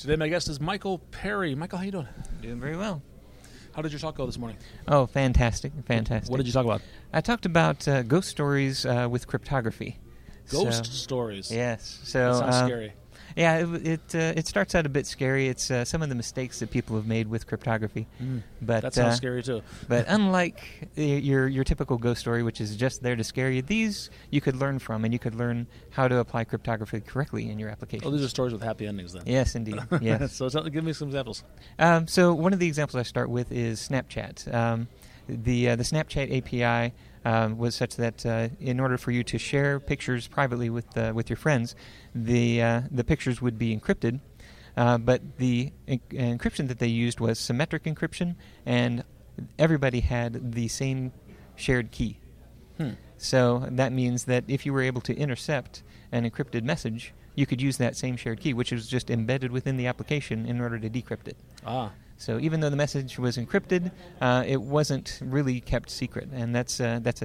Today my guest is Michael Perry. Michael, how you doing? Doing very well. How did your talk go this morning? Oh, fantastic. What did you talk about? I talked about ghost stories with cryptography. Ghost stories? Yes. So, that sounds scary. Yeah, it starts out a bit scary. It's some of the mistakes that people have made with cryptography. But that sounds scary too. But unlike your typical ghost story, which is just there to scare you, these you could learn from, and you could learn how to apply cryptography correctly in your application. Oh, these are stories with happy endings then. Yes, indeed. Yes. So give me some examples. So one of the examples I start with is Snapchat. The Snapchat API was such that in order for you to share pictures privately with your friends, the pictures would be encrypted, but the encryption that they used was symmetric encryption, and everybody had the same shared key. So that means that if you were able to intercept an encrypted message, you could use that same shared key, which is just embedded within the application in order to decrypt it. So even though the message was encrypted, it wasn't really kept secret, and that's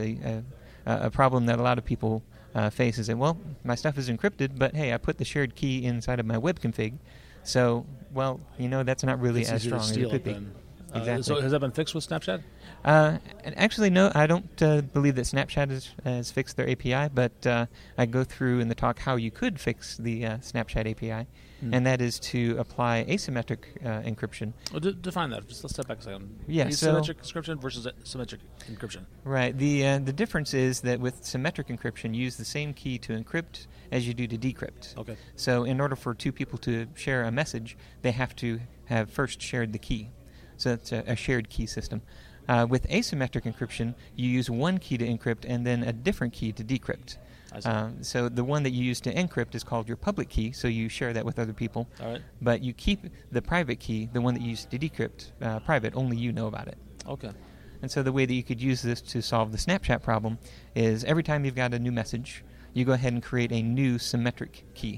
a problem that a lot of people face. Is that, well, my stuff is encrypted, but hey, I put the shared key inside of my web config, so that's not really it's as strong as it could be. Exactly. So has that been fixed with Snapchat? Actually, no, I don't believe that Snapchat has fixed their API, but I go through in the talk how you could fix the Snapchat API, and that is to apply asymmetric encryption. Well, define that. Just let's step back a second. Yeah, asymmetric encryption versus symmetric encryption. Right. The difference is that with symmetric encryption, you use the same key to encrypt as you do to decrypt. Okay. So in order for two people to share a message, they have to have first shared the key. So it's a shared key system. With asymmetric encryption, you use one key to encrypt and then a different key to decrypt. So the one that you use to encrypt is called your public key, so you share that with other people. All right. But you keep the private key, the one that you use to decrypt, private. Only you know about it. Okay. And so the way that you could use this to solve the Snapchat problem is every time you've got a new message, you go ahead and create a new symmetric key.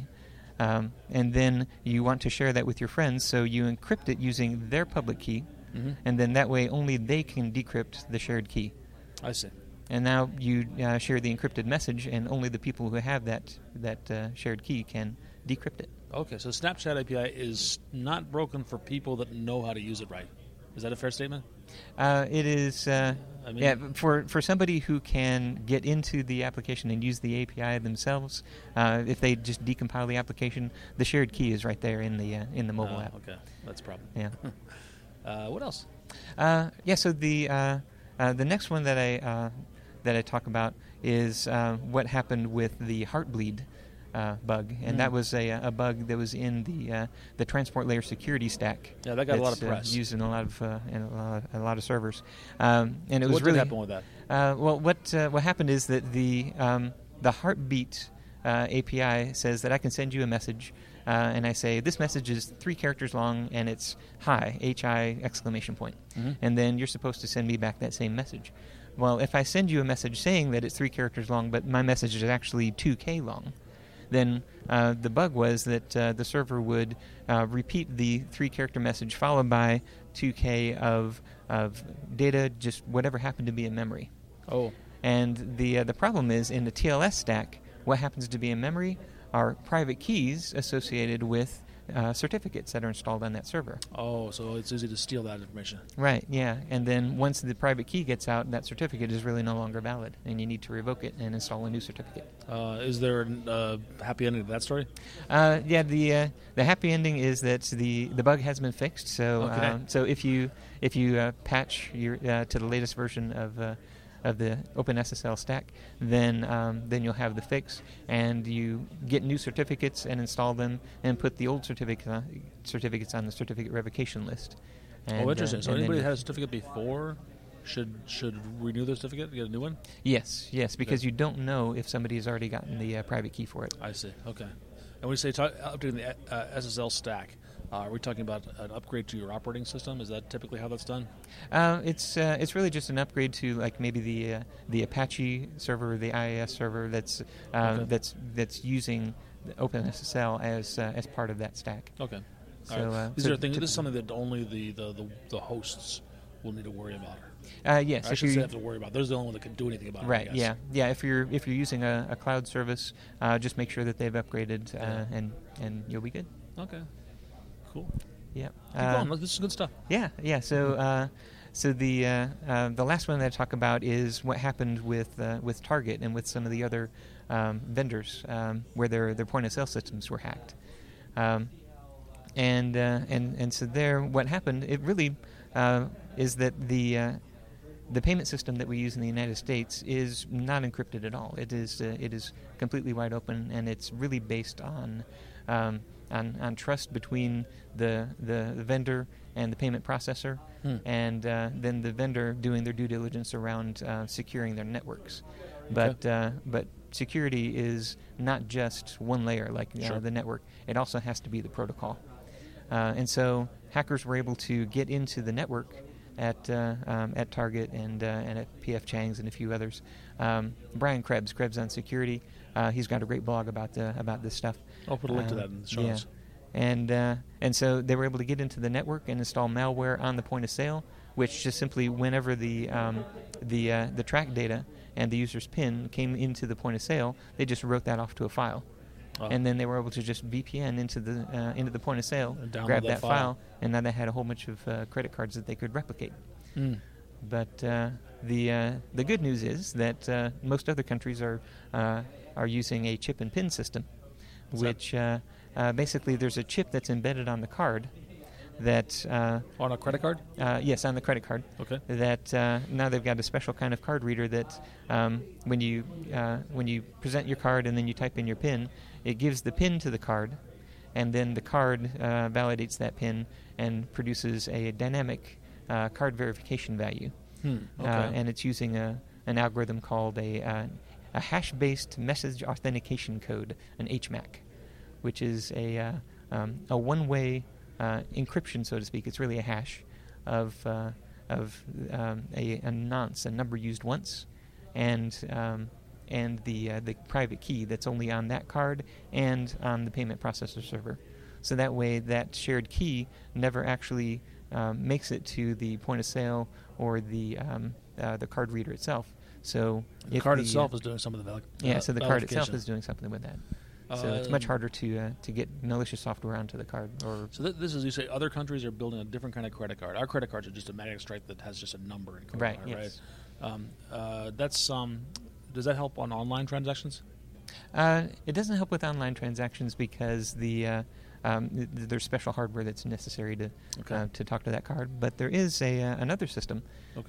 And then you want to share that with your friends, so you encrypt it using their public key, and then that way only they can decrypt the shared key. I see. And now you share the encrypted message, and only the people who have that shared key can decrypt it. Okay, so Snapchat API is not broken for people that know how to use it right. Is that a fair statement? It is. For somebody who can get into the application and use the API themselves, if they just decompile the application, the shared key is right there in the mobile app. Okay, that's a problem. Yeah. What else? So the next one that I talk about is what happened with the Heartbleed bug, and that was a bug that was in the transport layer security stack. Yeah, that got a lot of press. Used in a lot of servers, and it was what really. What happened with that? What happened is that the Heartbeat API says that I can send you a message, and I say this message is 3 characters long and it's hi, H-I exclamation point, and then you're supposed to send me back that same message. Well, if I send you a message saying that it's 3 characters long, but my message is actually 2K long, then the bug was that the server would repeat the 3-character message followed by 2K of data, just whatever happened to be in memory. Oh. And the problem is in the TLS stack, what happens to be in memory are private keys associated with certificates that are installed on that server. Oh, so it's easy to steal that information. Right, yeah. And then once the private key gets out, that certificate is really no longer valid, and you need to revoke it and install a new certificate. Is there a happy ending to that story? The happy ending is that the bug has been fixed. So okay. So if you patch your to the latest version of the OpenSSL stack, then you'll have the fix, and you get new certificates and install them, and put the old certificates on the certificate revocation list. And, interesting. So anybody that had a certificate before should renew their certificate, get a new one? Yes, because you don't know if somebody has already gotten the private key for it. I see. Okay. And when you say updating the SSL stack, are we talking about an upgrade to your operating system? Is that typically how that's done? It's really just an upgrade to like maybe the Apache server or the IIS server that's using OpenSSL as part of that stack. Okay. So right. This is something that only the hosts will need to worry about. Yes, I should say have to worry about. There's the only one that can do anything about it. Right. Yeah. If you're using a cloud service, just make sure that they've upgraded, and you'll be good. Okay. Cool. Yeah. Keep going. This is good stuff. Yeah. So the last one that I talk about is what happened with Target and with some of the other vendors where their point of sale systems were hacked. And so there, what happened? It really is that the payment system that we use in the United States is not encrypted at all. It is completely wide open, and it's really based on trust between the vendor and the payment processor, and then the vendor doing their due diligence around securing their networks. But security is not just one layer like the network. It also has to be the protocol. And so hackers were able to get into the network at Target and at P.F. Chang's and a few others. Brian Krebs on security. He's got a great blog about this stuff. I'll put a link to that in the show notes. And so they were able to get into the network and install malware on the point of sale, which just simply whenever the track data and the user's PIN came into the point of sale, they just wrote that off to a file. And then they were able to just VPN into the point of sale, grab that file, and now they had a whole bunch of credit cards that they could replicate. But the good news is that most other countries are using a chip and PIN system, which basically there's a chip that's embedded on the card that on a credit card? Yes, on the credit card. Okay. That now they've got a special kind of card reader that when you present your card and then you type in your PIN, it gives the PIN to the card, and then the card validates that PIN and produces a dynamic card verification value. Okay. And it's using an algorithm called a hash-based message authentication code, an HMAC, which is a one-way encryption, so to speak. It's really a hash of a nonce, a number used once, and the private key that's only on that card and on the payment processor server. So that way, that shared key never actually makes it to the point of sale or the card reader itself. So the card itself is doing some of the so the card itself is doing something with that. So it's much harder to get malicious software onto the card. So this is, you say, other countries are building a different kind of credit card. Our credit cards are just a magnetic stripe that has just a number in it. Right. Yes. Right. Does that help on online transactions? It doesn't help with online transactions because there's special hardware that's necessary to talk to that card. But there is another system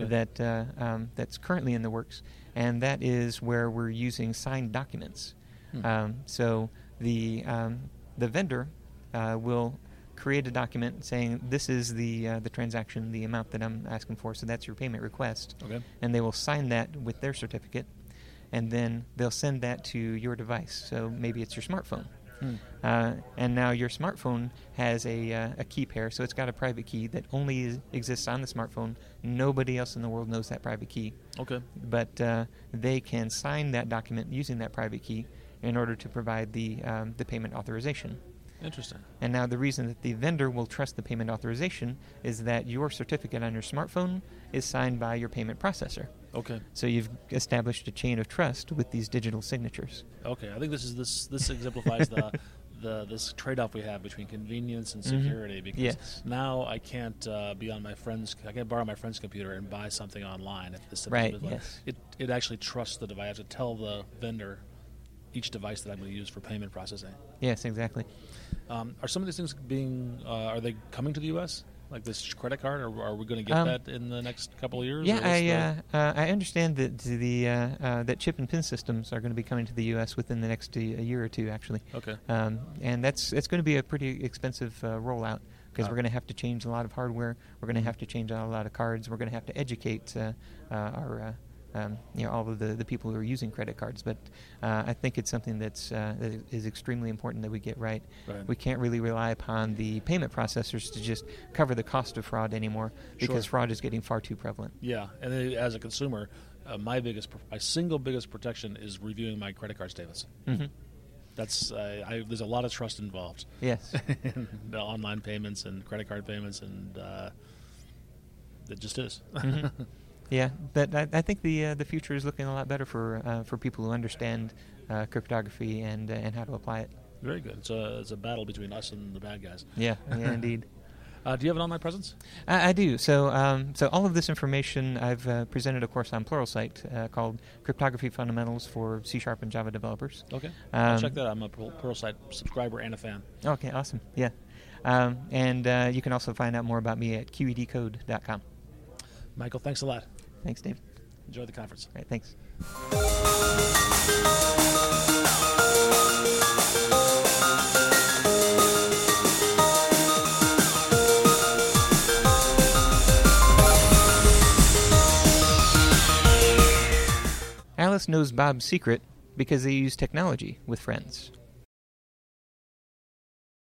that's currently in the works, and that is where we're using signed documents. So the vendor will create a document saying this is the transaction, the amount that I'm asking for. So that's your payment request, and they will sign that with their certificate, and then they'll send that to your device. So maybe it's your smartphone, and now your smartphone has a key pair. So it's got a private key that only exists on the smartphone. Nobody else in the world knows that private key. Okay, but they can sign that document using that private key in order to provide the payment authorization. Interesting. And now the reason that the vendor will trust the payment authorization is that your certificate on your smartphone is signed by your payment processor. Okay. So you've established a chain of trust with these digital signatures. Okay, I think this exemplifies this trade-off we have between convenience and security. Because now I can't be on I can't borrow my friend's computer and buy something online. If this it actually trusts the device. I have to tell the vendor each device that I'm going to use for payment processing. Yes, exactly. Are some of these things are they coming to the U.S., like this credit card, or are we going to get that in the next couple of years? Yeah, I understand that that chip and PIN systems are going to be coming to the U.S. within the next year or two, actually. Okay. And it's going to be a pretty expensive rollout because we're going to have to change a lot of hardware. We're going to have to change a lot of cards. We're going to have to educate our all of the people who are using credit cards. But I think it's something that is extremely important that we get right. We can't really rely upon the payment processors to just cover the cost of fraud anymore because fraud is getting far too prevalent. Yeah, and as a consumer, my single biggest protection is reviewing my credit card statements. That's there's a lot of trust involved. Yes. In the online payments and credit card payments, and it just is. Yeah, but I think the future is looking a lot better for people who understand cryptography and how to apply it. Very good. It's a battle between us and the bad guys. Yeah, indeed. Do you have an online presence? I do. So all of this information I've presented a course on Pluralsight called Cryptography Fundamentals for C# and Java Developers. Okay. I'll check that out. I'm a Pluralsight subscriber and a fan. Okay, awesome. Yeah. And you can also find out more about me at qedcode.com. Michael, thanks a lot. Thanks, Dave. Enjoy the conference. All right, thanks. Alice knows Bob's secret because they use technology with friends.